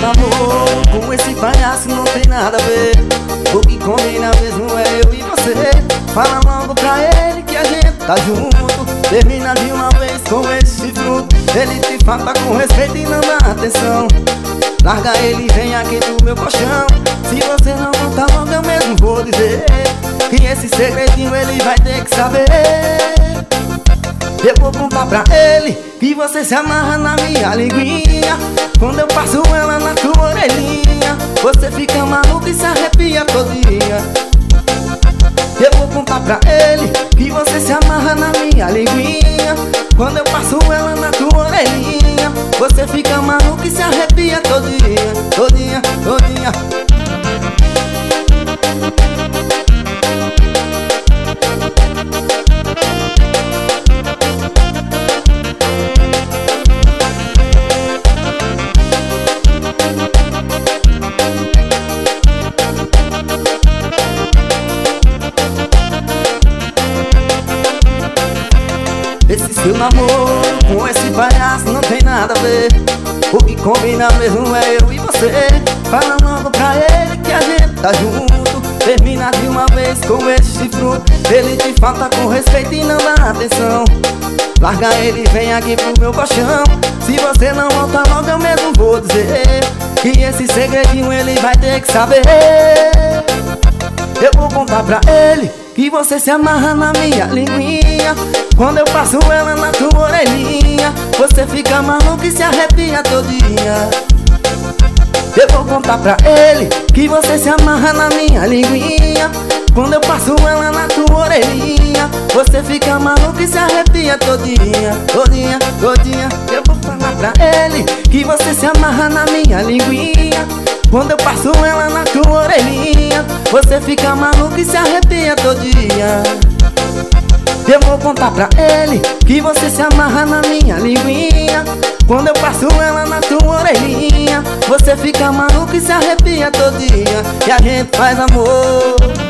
namoro com esse palhaço não tem nada a ver. O que combina mesmo é eu e você. Fala logo pra ele que a gente tá junto. Termina de uma vez com esse fruto. Ele te falta com respeito e não dá atenção. Larga ele e vem aqui pro meu colchão. Se você não voltar logo eu mesmo vou dizer que esse segredinho ele vai ter que saber. Eu vou contar pra ele que você se amarra na minha linguinha. Quando eu passo ela na tua orelhinha, você fica maluco e se arrepia todinha. Eu vou contar pra ele que você se amarra na minha linguinha. Quando eu passo ela na tua orelhinha, você fica maluco e se arrepia todinha, todinha, todinha. Esse seu namoro com esse palhaço não tem nada a ver. O que combina mesmo é eu e você. Fala logo pra ele que a gente tá junto. Termina de uma vez com esse fruto. Ele te falta com respeito e não dá atenção. Larga ele e vem aqui pro meu colchão. Se você não voltar logo eu mesmo vou dizer que esse segredinho ele vai ter que saber. Eu vou contar pra ele que você se amarra na minha linguinha. Quando eu passo ela na tua orelhinha, você fica maluco e se arrepia todinha. Eu vou contar pra ele que você se amarra na minha linguinha. Quando eu passo ela na tua orelhinha, você fica maluco e se arrepia todinha, todinha, todinha. Eu vou falar pra ele que você se amarra na minha linguinha. Quando eu passo ela na tua orelhinha, você fica maluco e se arrepia todinha. Eu vou contar pra ele que você se amarra na minha linguinha. Quando eu passo ela na tua orelhinha, você fica maluco e se arrepia todinha. E a gente faz amor.